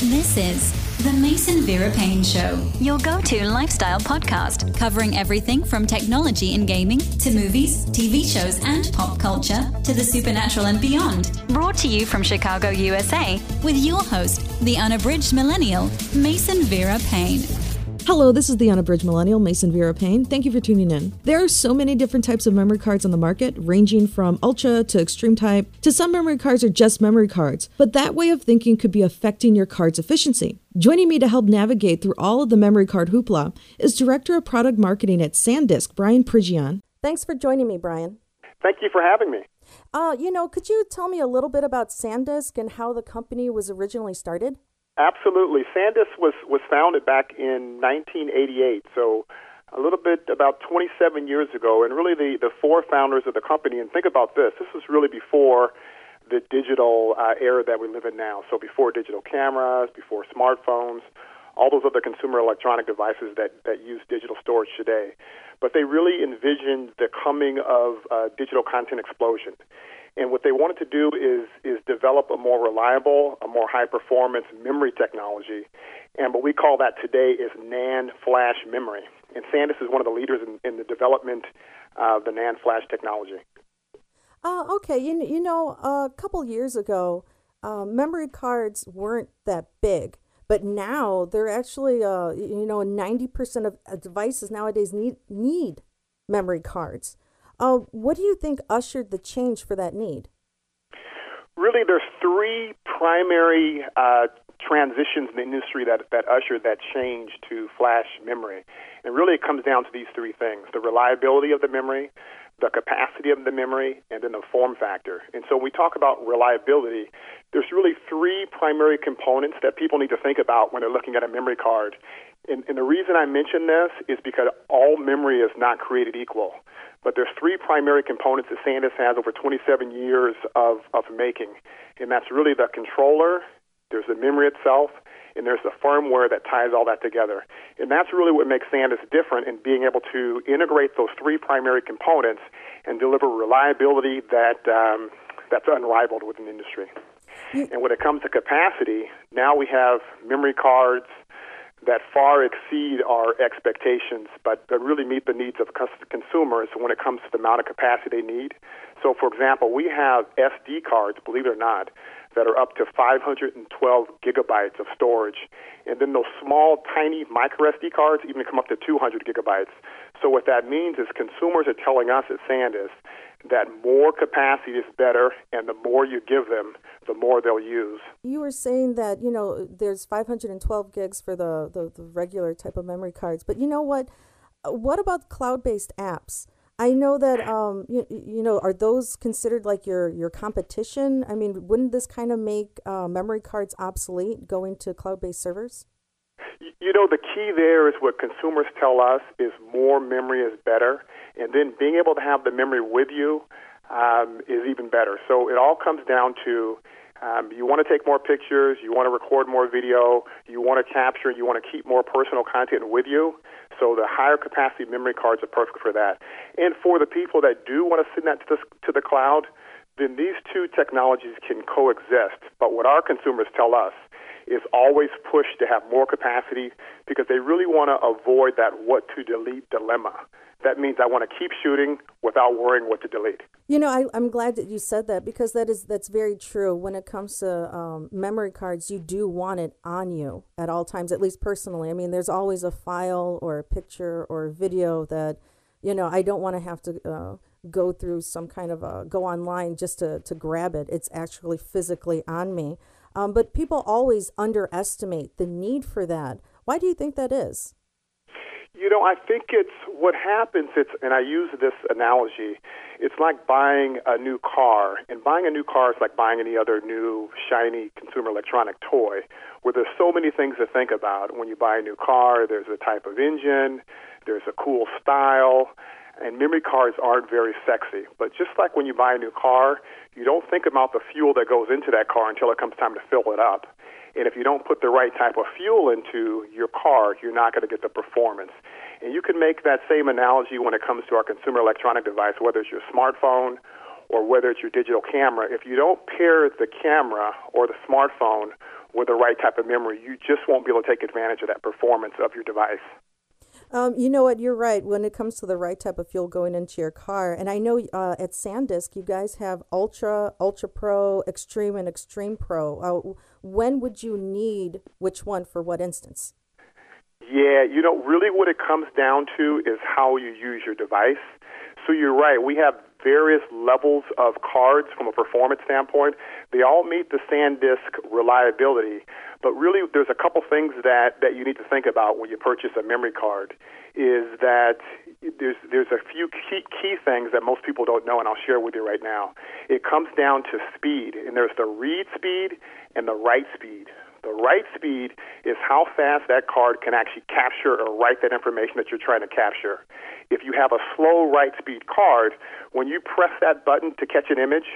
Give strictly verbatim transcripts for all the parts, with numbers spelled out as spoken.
This is the Mason Vera Payne Show, your go-to lifestyle podcast covering everything from technology and gaming to movies, T V shows, and pop culture to the supernatural and beyond. Brought to you from Chicago, U S A, with your host, the unabridged millennial, Mason Vera Payne. Hello, this is the unabridged millennial, Mason Vera Payne. Thank you for tuning in. There are so many different types of memory cards on the market, ranging from ultra to extreme type, to some memory cards are just memory cards, but that way of thinking could be affecting your card's efficiency. Joining me to help navigate through all of the memory card hoopla is Director of Product Marketing at SanDisk, Brian Prigion. Thanks for joining me, Brian. Thank you for having me. Uh, you know, could you tell me a little bit about SanDisk and how the company was originally started? Absolutely. SanDisk was, was founded back in nineteen eighty-eight, so a little bit about twenty-seven years ago, and really the, the four founders of the company, and think about this, this was really before the digital uh, era that we live in now, so before digital cameras, before smartphones, all those other consumer electronic devices that, that use digital storage today. But they really envisioned the coming of uh, digital content explosion. And what they wanted to do is is develop a more reliable, a more high-performance memory technology. And what we call that today is NAND flash memory. And SanDisk is one of the leaders in, in the development of the NAND flash technology. Uh, okay, you, you know, a couple years ago, uh, memory cards weren't that big. But now they're actually, uh, you know, ninety percent of devices nowadays need need memory cards. Uh, what do you think ushered the change for that need? Really, there's three primary uh, transitions in the industry that, that ushered that change to flash memory. And really it comes down to these three things: the reliability of the memory, the capacity of the memory, and then the form factor. And so when we talk about reliability, there's really three primary components that people need to think about when they're looking at a memory card. And, and the reason I mention this is because all memory is not created equal. But there's three primary components that SanDisk has over twenty-seven years of, of making. And that's really the controller, there's the memory itself, and there's the firmware that ties all that together. And that's really what makes SanDisk different in being able to integrate those three primary components and deliver reliability that um, that's unrivaled within the industry. And when it comes to capacity, now we have memory cards that far exceed our expectations, but that really meet the needs of consumers when it comes to the amount of capacity they need. So, for example, we have S D cards, believe it or not, that are up to five hundred twelve gigabytes of storage. And then those small, tiny micro S D cards even come up to two hundred gigabytes. So what that means is consumers are telling us at SanDisk that more capacity is better, and the more you give them, the more they'll use. You were saying that, you know, there's five hundred twelve gigs for the, the, the regular type of memory cards. But you know what? What about cloud-based apps? I know that, um, you, you know, are those considered like your, your competition? I mean, wouldn't this kind of make uh, memory cards obsolete going to cloud-based servers? You know, the key there is what consumers tell us is more memory is better. And then being able to have the memory with you um, is even better. So it all comes down to um, you want to take more pictures, you want to record more video, you want to capture, you want to keep more personal content with you. So the higher capacity memory cards are perfect for that. And for the people that do want to send that to the, to the cloud, then these two technologies can coexist. But what our consumers tell us is always push to have more capacity because they really want to avoid that what to delete dilemma. That means I want to keep shooting without worrying what to delete. You know, I, I'm glad that you said that because that is that's very true. When it comes to um, memory cards, you do want it on you at all times, at least personally. I mean, there's always a file or a picture or a video that, you know, I don't want to have to uh, go through some kind of a, go online just to, to grab it. It's actually physically on me. Um, but people always underestimate the need for that. Why do you think that is? You know, I think it's what happens, it's, and I use this analogy, it's like buying a new car. And buying a new car is like buying any other new, shiny consumer electronic toy, where there's so many things to think about. When you buy a new car, there's a type of engine, there's a cool style, and memory cards aren't very sexy. But just like when you buy a new car, you don't think about the fuel that goes into that car until it comes time to fill it up. And if you don't put the right type of fuel into your car, you're not going to get the performance. And you can make that same analogy when it comes to our consumer electronic device, whether it's your smartphone or whether it's your digital camera. If you don't pair the camera or the smartphone with the right type of memory, you just won't be able to take advantage of that performance of your device. Um, you know what? You're right. When it comes to the right type of fuel going into your car, and I know uh, at SanDisk you guys have Ultra, Ultra Pro, Extreme, and Extreme Pro. Uh, when would you need which one for what instance? Yeah, you know, really what it comes down to is how you use your device. So you're right. We have various levels of cards from a performance standpoint. They all meet the SanDisk reliability, but really there's a couple things that, that you need to think about when you purchase a memory card, is that there's there's a few key, key things that most people don't know, and I'll share with you right now. It comes down to speed, and there's the read speed and the write speed. The write speed is how fast that card can actually capture or write that information that you're trying to capture. If you have a slow write speed card, when you press that button to catch an image,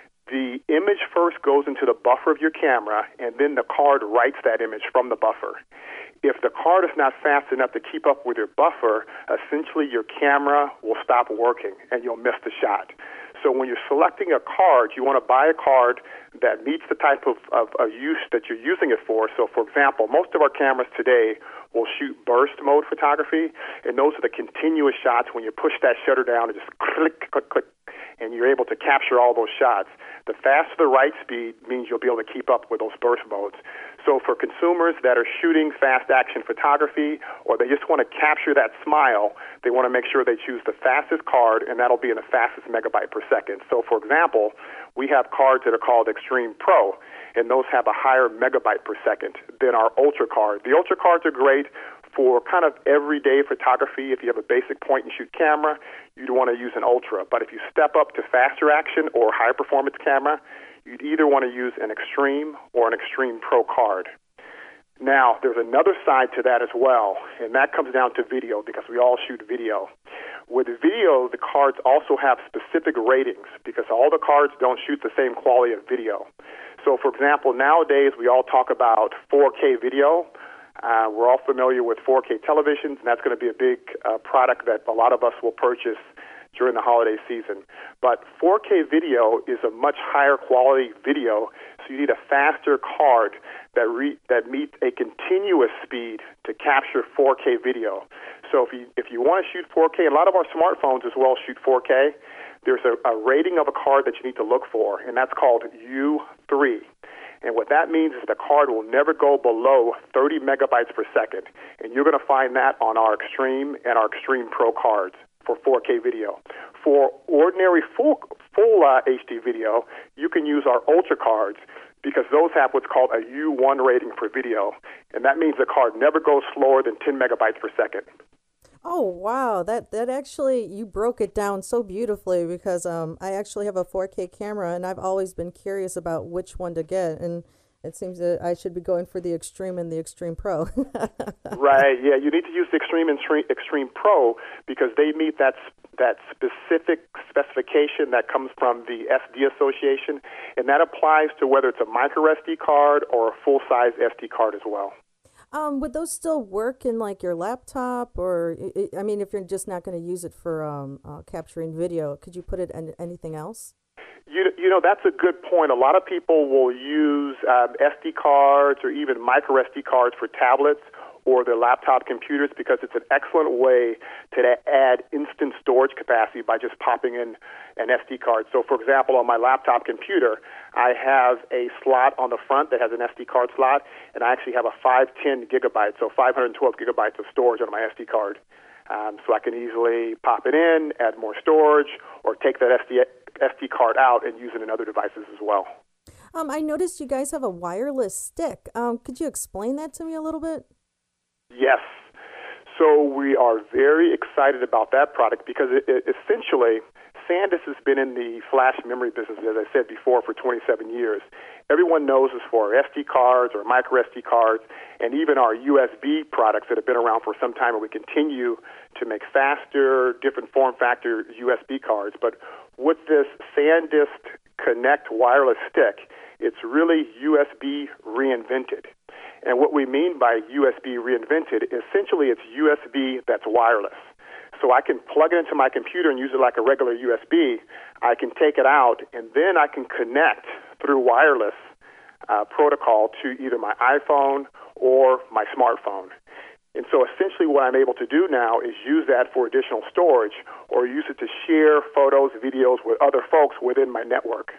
the image first goes into the buffer of your camera, and then the card writes that image from the buffer. If the card is not fast enough to keep up with your buffer, essentially your camera will stop working and you'll miss the shot. So when you're selecting a card, you want to buy a card that meets the type of, of, of use that you're using it for. So, for example, most of our cameras today will shoot burst mode photography, and those are the continuous shots when you push that shutter down and just click, click, click, and you're able to capture all those shots. The faster the write speed means you'll be able to keep up with those burst modes. So for consumers that are shooting fast action photography, or they just want to capture that smile, they want to make sure they choose the fastest card, and that'll be in the fastest megabyte per second. So for example, we have cards that are called Extreme Pro, and those have a higher megabyte per second than our Ultra card. The Ultra cards are great for kind of everyday photography. If you have a basic point-and-shoot camera, you'd want to use an Ultra. But if you step up to faster action or high-performance camera, you'd either want to use an Extreme or an Extreme Pro card. Now, there's another side to that as well, and that comes down to video, because we all shoot video. With video, the cards also have specific ratings, because all the cards don't shoot the same quality of video. So, for example, nowadays we all talk about four K video. Uh, we're all familiar with four K televisions, and that's going to be a big uh, product that a lot of us will purchase during the holiday season. But four K video is a much higher quality video, so you need a faster card that re- that meets a continuous speed to capture four K video. So if you if you want to shoot four K, a lot of our smartphones as well shoot four K. There's a, a rating of a card that you need to look for, and that's called U three. And what that means is the card will never go below thirty megabytes per second. And you're going to find that on our Extreme and our Extreme Pro cards for four K video. For ordinary full, full uh, H D video, you can use our Ultra cards, because those have what's called a U one rating for video. And that means the card never goes slower than ten megabytes per second. Oh, wow. That that actually, you broke it down so beautifully, because um, I actually have a four K camera, and I've always been curious about which one to get. And it seems that I should be going for the Extreme and the Extreme Pro. Right, yeah. You need to use the Extreme and Extreme Pro, because they meet that that specific specification that comes from the S D Association, and that applies to whether it's a micro S D card or a full-size S D card as well. Um, would those still work in like your laptop, or I mean, if you're just not going to use it for um, uh, capturing video, could you put it in anything else? You, you know, that's a good point. A lot of people will use um, S D cards or even micro S D cards for tablets or their laptop computers, because it's an excellent way to add instant storage capacity by just popping in an S D card. So, for example, on my laptop computer, I have a slot on the front that has an S D card slot, and I actually have a five ten gigabytes, so five hundred twelve gigabytes of storage on my S D card. Um, so I can easily pop it in, add more storage, or take that S D, S D card out and use it in other devices as well. Um, I noticed you guys have a wireless stick. Um, could you explain that to me a little bit? Yes. So we are very excited about that product, because it, it, essentially SanDisk has been in the flash memory business, as I said before, for twenty-seven years. Everyone knows us for our S D cards or micro S D cards, and even our U S B products that have been around for some time, and we continue to make faster, different form factor U S B cards. But with this SanDisk Connect wireless stick, it's really U S B reinvented. And what we mean by U S B reinvented, essentially it's U S B that's wireless. So I can plug it into my computer and use it like a regular U S B. I can take it out, and then I can connect through wireless uh, protocol to either my iPhone or my smartphone. And so essentially what I'm able to do now is use that for additional storage or use it to share photos, videos with other folks within my network.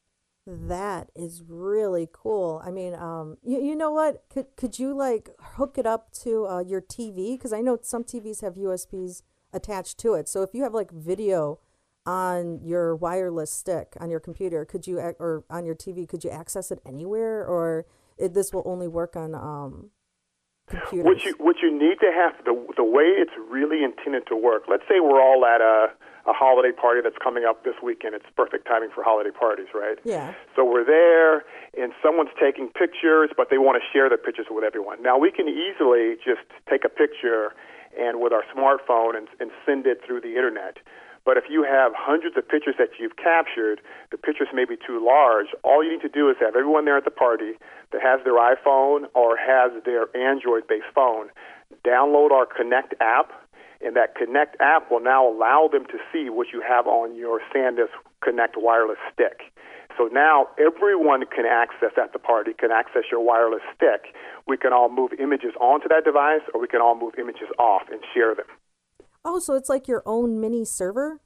That is really cool. I mean, um, you, you know what? Could could you like hook it up to uh, your T V? Because I know some T Vs have U S Bs attached to it. So if you have like video on your wireless stick on your computer, could you or on your T V, could you access it anywhere, or it, this will only work on um, computers? What you what you need to have the the way it's really intended to work. Let's say we're all at a a holiday party that's coming up this weekend. It's perfect timing for holiday parties, right? Yeah. So we're there, and someone's taking pictures, but they want to share the pictures with everyone. Now, we can easily just take a picture and with our smartphone and, and send it through the Internet. But if you have hundreds of pictures that you've captured, the pictures may be too large. All you need to do is have everyone there at the party that has their iPhone or has their Android-based phone download our Connect app. And that Connect app will now allow them to see what you have on your SanDisk Connect wireless stick. So now everyone can access at the party, can access your wireless stick. We can all move images onto that device, or we can all move images off and share them. Oh, so it's like your own mini server?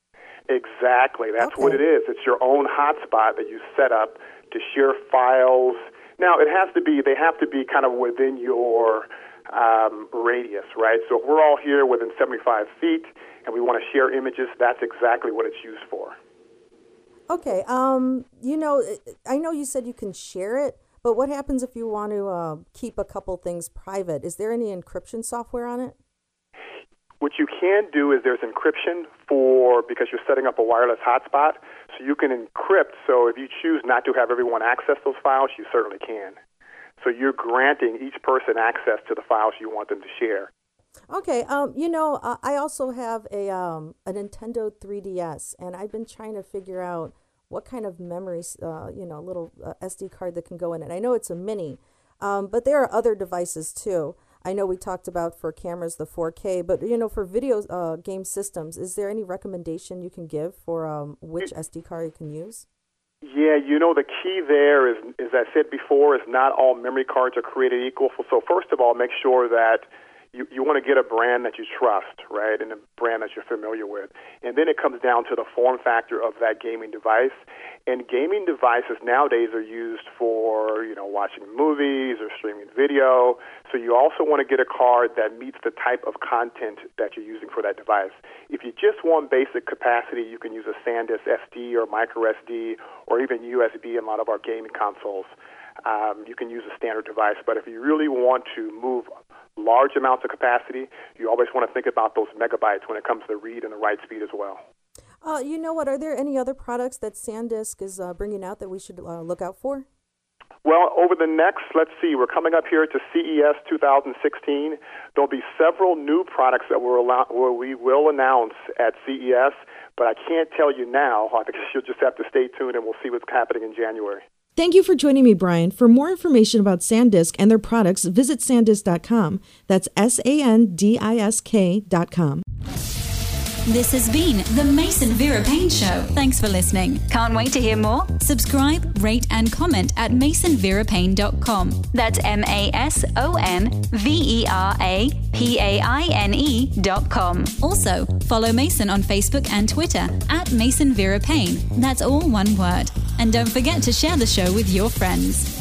Exactly. That's okay. what it is. It's your own hotspot that you set up to share files. Now, it has to be, they have to be kind of within your Um, radius, right? So if we're all here within seventy-five feet and we want to share images, that's exactly what it's used for. Okay. Um, you know, I know you said you can share it, but what happens if you want to uh, keep a couple things private? Is there any encryption software on it? What you can do is there's encryption for, because you're setting up a wireless hotspot, so you can encrypt. So if you choose not to have everyone access those files, you certainly can. So you're granting each person access to the files you want them to share. Okay. Um, you know, uh, I also have a um, a Nintendo three D S, and I've been trying to figure out what kind of memory, uh, you know, little uh, S D card that can go in it. I know it's a mini, um, but there are other devices too. I know we talked about for cameras the four K, but you know, for video uh, game systems, is there any recommendation you can give for um, which S D card you can use? Yeah, you know, the key there is, as I said before, is not all memory cards are created equal. So first of all, make sure that you, you want to get a brand that you trust, right, and a brand that you're familiar with. And then it comes down to the form factor of that gaming device. And gaming devices nowadays are used for, you know, watching movies or streaming video. So you also want to get a card that meets the type of content that you're using for that device. If you just want basic capacity, you can use a SanDisk S D or micro S D or even U S B in a lot of our gaming consoles. Um, you can use a standard device. But if you really want to move large amounts of capacity, you always want to think about those megabytes when it comes to the read and the write speed as well. Uh, you know what? Are there any other products that SanDisk is uh, bringing out that we should uh, look out for? Well, over the next, let's see, we're coming up here to C E S two thousand sixteen. There'll be several new products that we're allow- where we will announce at C E S, but I can't tell you now. I think you'll just have to stay tuned and we'll see what's happening in January. Thank you for joining me, Brian. For more information about SanDisk and their products, visit sandisk dot com. That's S A N D I S K dot com. This has been the Mason Vera Payne Show. Thanks for listening. Can't wait to hear more? Subscribe, rate, and comment at mason vera payne dot com. That's M A S O N V E R A P A I N E dot com. Also, follow Mason on Facebook and Twitter at Mason Vera Payne. That's all one word. And don't forget to share the show with your friends.